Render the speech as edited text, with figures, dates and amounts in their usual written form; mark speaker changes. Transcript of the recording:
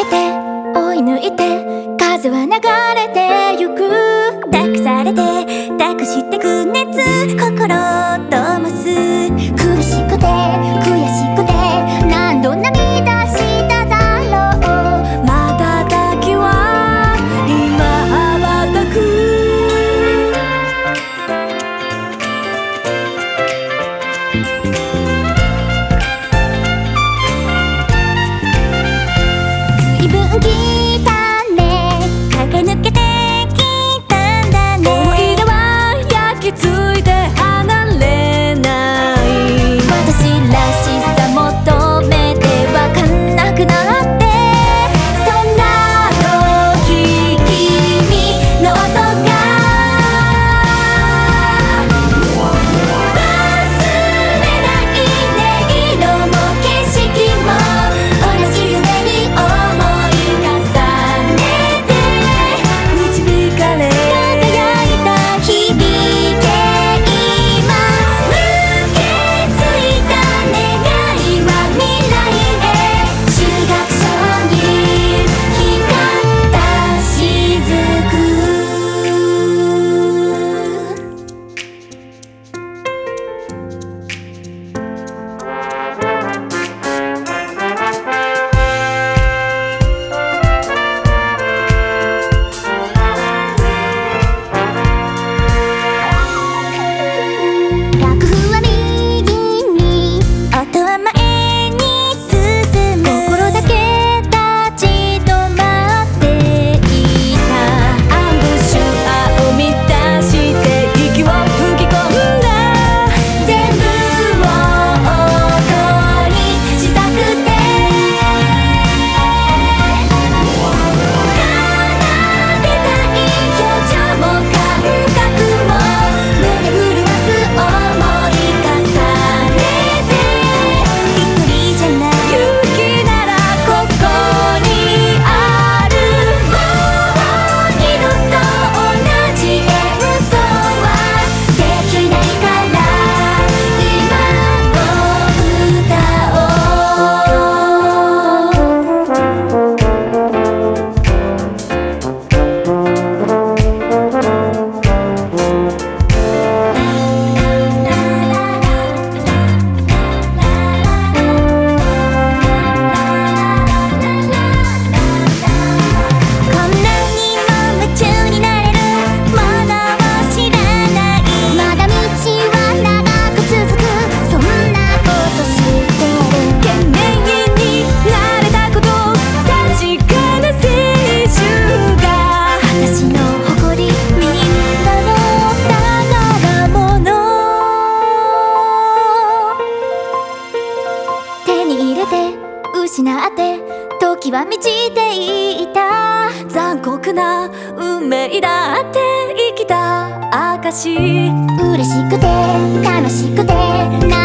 Speaker 1: けて追い抜いて風は流れてゆく。託されて託してく熱心ともす。苦しくて悔しくて何度涙しただろう。瞬きは今羽ばたく。随分来たね、駆け抜けてきたんだね。思い出は焼き付いて離れない。私らしさ求めてわかんなくなって、そんな時君の音が忘れないで。色も景色も同じ夢に思い重ねて導かれ輝いた響け。今受け継いだ願いは未来へ。中学章に光った雫。楽譜は右に音は前に進む。心だけ立ち止まっていた。アンブッシュを満たして息を吹き込んだ。全部を音にしたくて奏でたい表情も感覚も胸震わす想い重ねて。一人じゃない勇気ならここにある。もう二度と同じ演奏はできないから今を歌おこんなにも夢中になれるものを知らない。まだ道は長く続く、そんなこと知ってる。懸命になれたこと確かな青春が私の誇り、みんなの宝物。手に入れて失って時は満ちていた。残酷な運命だって生きた証。嬉しくて楽しくて